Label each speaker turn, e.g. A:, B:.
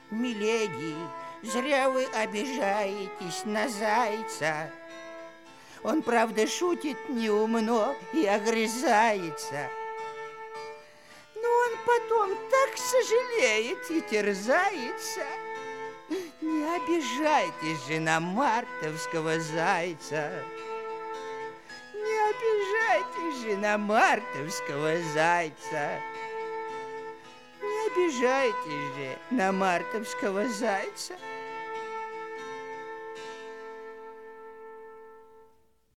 A: Миледи, зря вы обижаетесь на зайца. Он, правда, шутит неумно и огрызается. Но он потом так сожалеет и терзается. Не обижайтесь же на мартовского зайца. Не обижайтесь же на мартовского зайца. Не обижайтесь же на мартовского зайца.